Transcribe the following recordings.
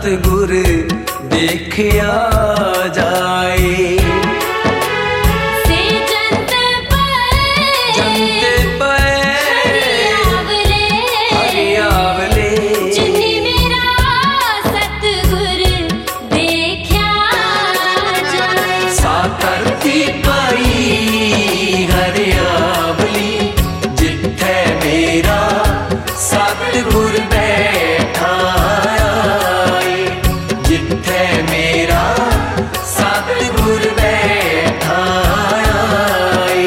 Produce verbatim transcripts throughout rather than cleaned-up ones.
सतगुर देखिया जाए। सतगुर बैठा आए, जिथे मेरा सतगुर बैठा आए।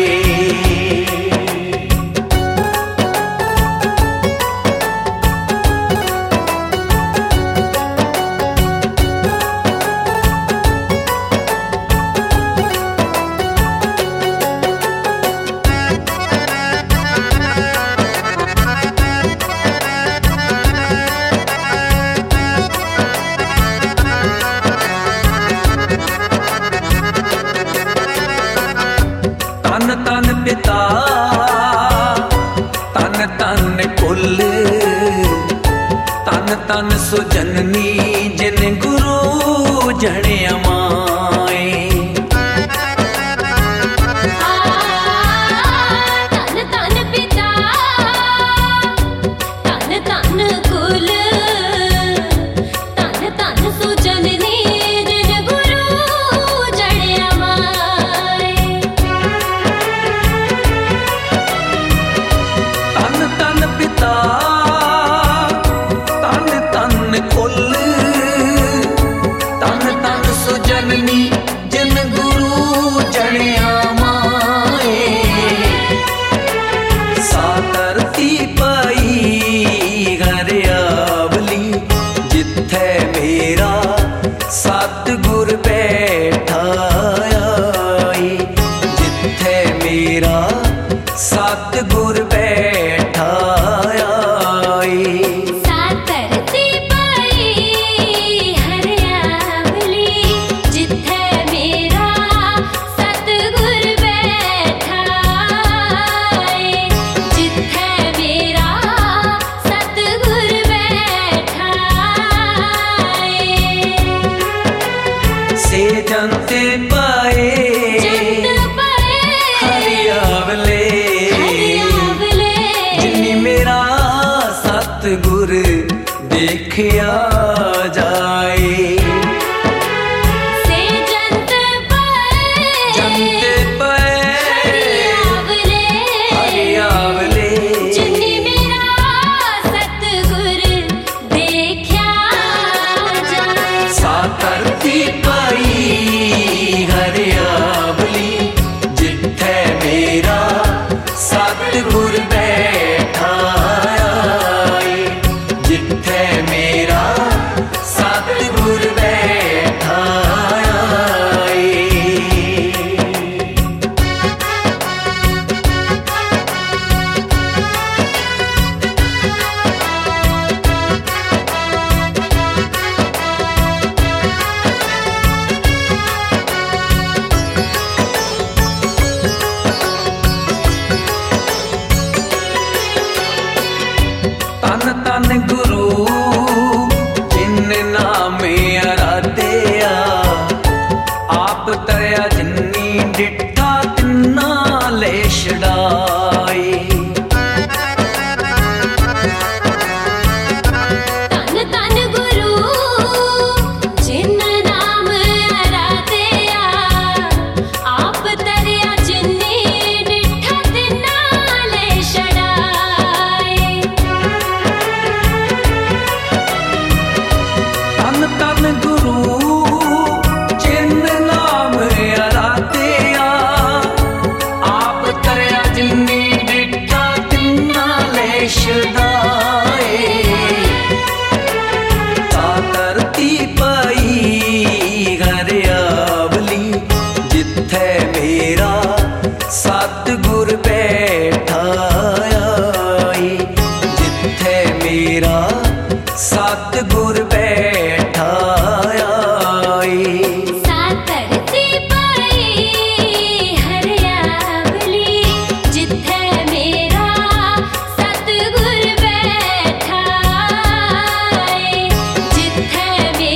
तन तन पिता तन तन कुल, तन तन सुजननी जिन गुरु जणिया माए। तन तन पिता तन तन कुल, तन तन सुजननी जिन गुरु जणिया माए। तन तन पिता तन तन कुल, तन तन सुजननी जिन गुरु जणिया माए। सातरती पाई हरियावली, जिथे मेरा सतगुर बैठा आए, जिथे मेरा सतगुर बैठा आए। सातरती पाई हरियावली, जिथे मेरा सतगुर बैठा आए, जिथे मेरा सतगुर बैठा आए। से जनते पाए जंत पाए हरियावले, हरियावले, जिन्नी मेरा सतगुर देखिया जाए। से जंत पाए जनते पाए हरियावले, हरियावले, जिन्नी मेरा सतगुर देखिया जाए। सातरती पाई हरियावली, जिथे मेरा सतगुर बैठा आए, जिथे मेरा सतगुर बैठा आए। तन तन गुरु जिन नामे आराध्या, आप तरया जिन्नी डिठा तिन्ना ले छड़ाए। तन तन गुरु जिन नाम आराध्या, आप तरया जिन्नी डिठा तिन्ना ले छड़ाए। तन तन गुरु जिन नाम आराध्या, आप तरया जिन्नी डिठा तिन्ना ले छड़ाए। सातरती पाई हरियावली, जिथे मेरा सतगुर बैठा आए, जिथे मेरा सतगुर बैठा आए। सातरती पाई हरियावली, जिथे मेरा सतगुर बैठा आए, जिथे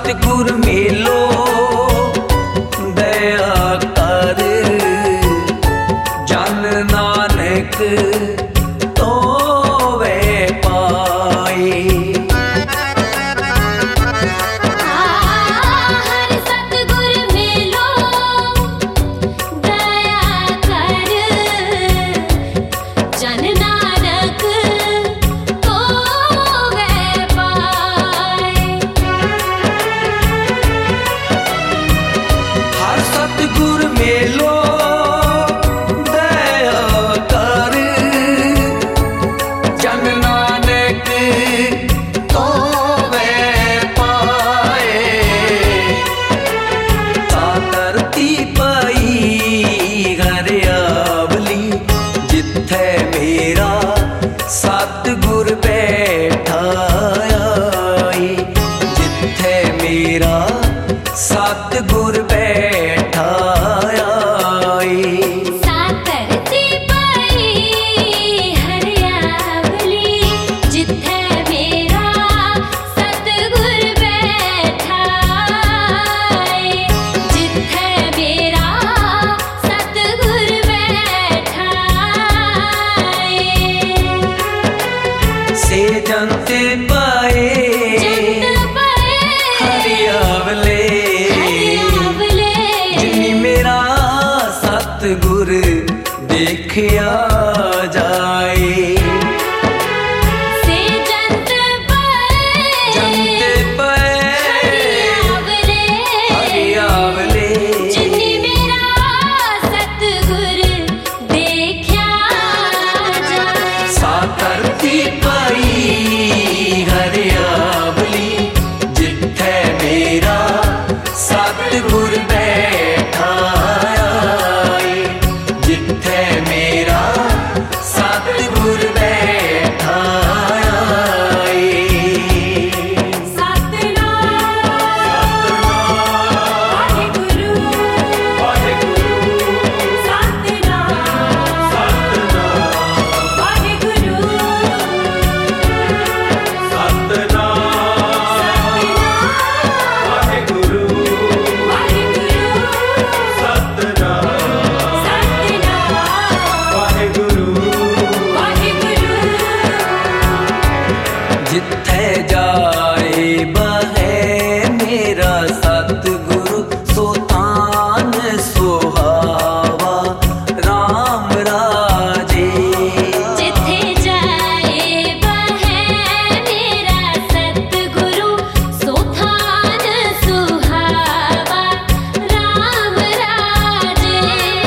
सतगुर मेलो दया कर, जन नानक तो वे पाए। हर सतगुर मेलो दया कर, जन नानक तो वे पाए। हर सतगुर मेलो दया कर, जन नानक तो वे पाए। ता धरती पई हरियावली, जिथे मेरा सतगुर बैठा आई, जिथे मेरा सतगुर बैठा आई। सा धरती पई हरियावली, जिथे मेरा सतगुर बैठा है, जिथे मेरा सतगुर बैठा है। से जंत पाए जंत पाए हरियावले, हरियावले, जिन्नी मेरा सतगुर देखिया जाए। से जंत पाए जंत पाए हरियावले, हरियावले, जिन्नी मेरा सतगुर देखा जाए। सा धरती पई हरियावली, जिथे मेरा सतगुर बैठा आई, जिथे मेरा सतगुर बैठा आई। सतनाम वाहिगुरु, सतनाम वाहिगुरु, जिथे जाए बहे मेरा सतगुरु, सोतान सुहावा राम राजे। जिथे जाए बहे मेरा सतगुरु, सोथान सुहावा राम राजे।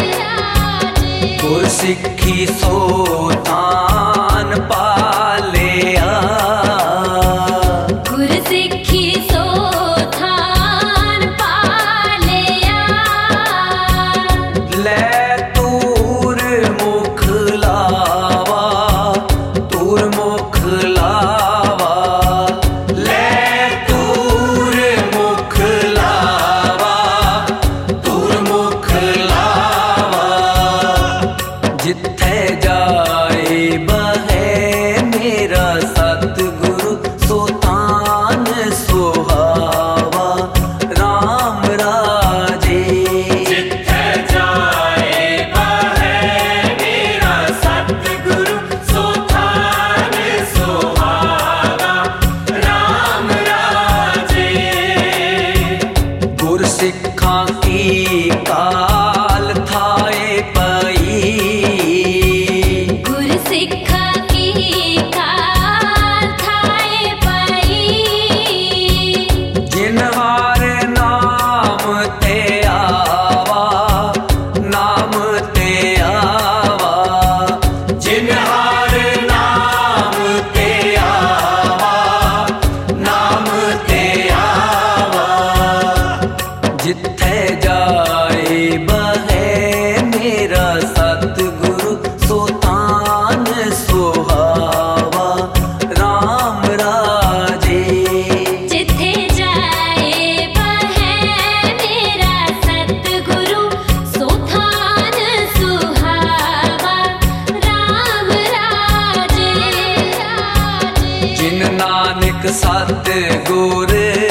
गुर सिक्खी सोतान पालिया, गुर सिक्खी सोथान पालिया, ले तूर मुख लावा, तूर मुख लावा, ले तूर मुख लावा, तूर मुख लावा। जिथे जाए बहे मेरा सतगुरु, सोतान सुहावा राम राजे। जिथे जाए बहे मेरा सतगुरु, सोतान सुहावा राम राजे। गुर सिक्खां की काल थाए पई, गुर सिक्खा की काल थाए पई, जिनवार नाम ते आवा, नाम ते आवा, जिनवार नाम ते आवा, नाम ते आवा। जिथे जाए बहे मेरा सतगुरु, सोतान सुहावा राम राजे। जिथे जाए बहे मेरा सतगुरु, सोथान सुहावा राम राजे। जिन नानक सतगुर